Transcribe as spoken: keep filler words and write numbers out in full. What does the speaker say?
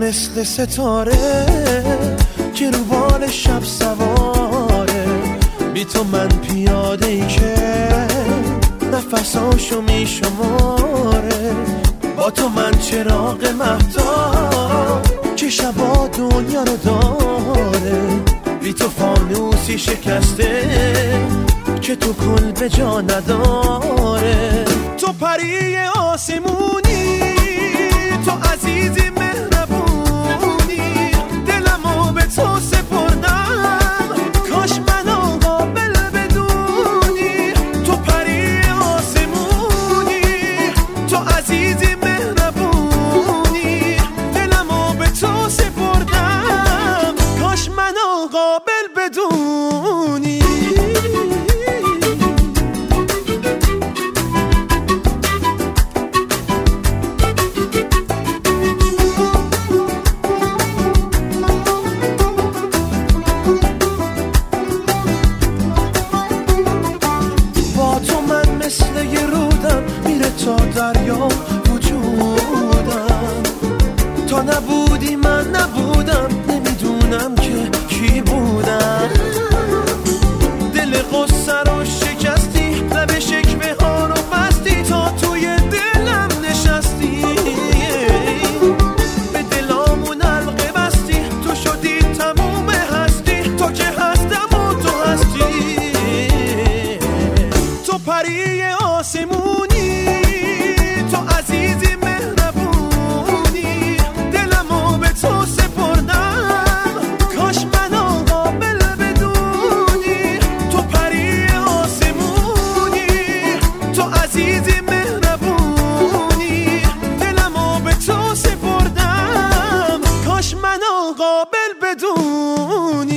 مثل ستاره که رو بال شب سواره، بی تو من پیاده ای که نفساشو می شماره. با تو من چراغ مهتاب که شبا دنیا رو داره، بی تو فانوسی شکسته که تو کل به جا نداره. تو پری آسمونی، تو عزیزی مهربونی، دلمو به تو سپردم کاش منو قابل بدونی. تو پری آسمونی، تو عزیزی مهربونی، دلمو به تو سپردم کاش منو قابل بدونی. تا دریا وجودم، تا نبودی من نبودم، نمیدونم که کی بودم. دل قصه رو شکستی، لب شکوه ها رو بستی، تا توی دلم نشستی، به دلامون حلقه بستی، تو شدی تموم هستی، تو که هستم و تو هستی. تو پری آسمونی، تو عزیزی مهربونی، دلمو به تو سپردم کاش منو قابل بدونی. تو پری آسمونی، تو عزیزی مهربونی، دلمو به تو سپردم کاش منو قابل بدونی.